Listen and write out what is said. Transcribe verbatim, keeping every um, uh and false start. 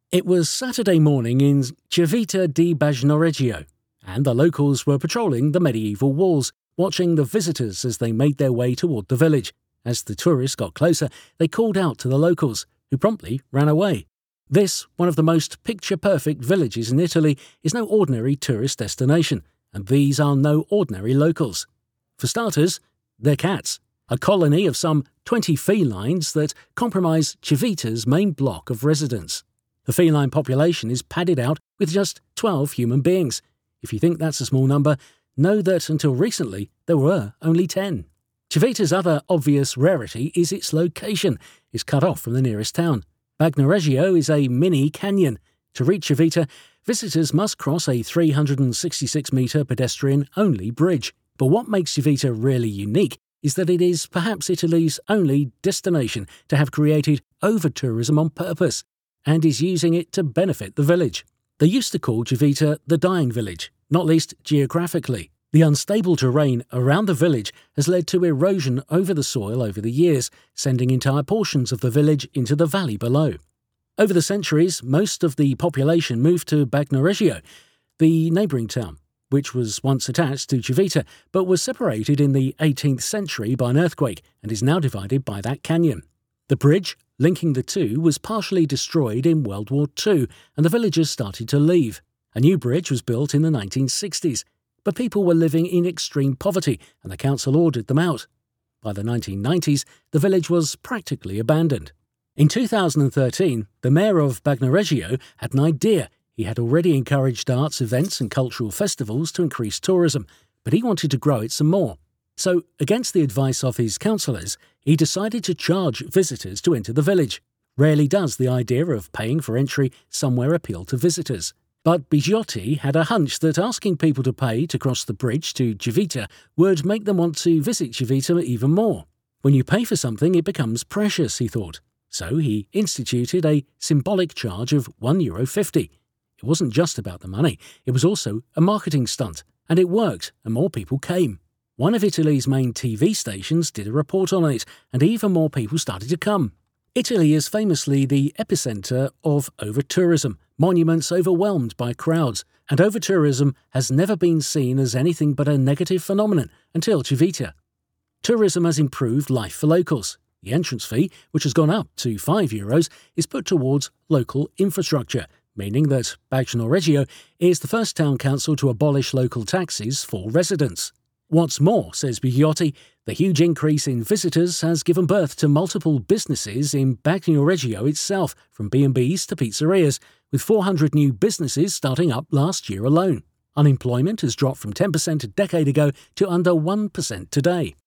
It was Saturday morning in Civita di Bagnoregio, and the locals were patrolling the medieval walls, watching the visitors as they made their way toward the village. As the tourists got closer, they called out to the locals, who promptly ran away. This, one of the most picture-perfect villages in Italy, is no ordinary tourist destination, and these are no ordinary locals. For starters, they're cats, a colony of some twenty felines that comprise Civita's main block of residents. The feline population is padded out with just twelve human beings. If you think that's a small number, know that until recently there were only ten. Civita's other obvious rarity is its location. It's cut off from the nearest town. Bagnoregio is a mini canyon. To reach Civita, visitors must cross a three hundred sixty-six metre pedestrian-only bridge. But what makes Civita really unique is that it is perhaps Italy's only destination to have created over-tourism on purpose, and is using it to benefit the village. They used to call Civita the dying village, not least geographically. The unstable terrain around the village has led to erosion over the soil over the years, sending entire portions of the village into the valley below. Over the centuries, most of the population moved to Bagnoregio, the neighbouring town, which was once attached to Civita, but was separated in the eighteenth century by an earthquake and is now divided by that canyon. The bridge linking the two was partially destroyed in World War Two, and the villagers started to leave. A new bridge was built in the nineteen sixties, but people were living in extreme poverty, and the council ordered them out. By the nineteen nineties, the village was practically abandoned. In two thousand thirteen, the mayor of Bagnoregio had an idea. He had already encouraged arts events and cultural festivals to increase tourism, but he wanted to grow it some more. So, against the advice of his councillors, he decided to charge visitors to enter the village. Rarely does the idea of paying for entry somewhere appeal to visitors. But Biggiotti had a hunch that asking people to pay to cross the bridge to Civita would make them want to visit Civita even more. When you pay for something, it becomes precious, he thought. So he instituted a symbolic charge of one euro fifty. It wasn't just about the money, it was also a marketing stunt. And it worked, and more people came. One of Italy's main T V stations did a report on it, and even more people started to come. Italy is famously the epicentre of over-tourism, monuments overwhelmed by crowds, and over-tourism has never been seen as anything but a negative phenomenon until Civita. Tourism has improved life for locals. The entrance fee, which has gone up to five euros, is put towards local infrastructure, meaning that Bagnoregio is the first town council to abolish local taxes for residents. What's more, says Biggiotti, the huge increase in visitors has given birth to multiple businesses in Bagnoregio itself, from B and B's to pizzerias, with four hundred new businesses starting up last year alone. Unemployment has dropped from ten percent a decade ago to under one percent today.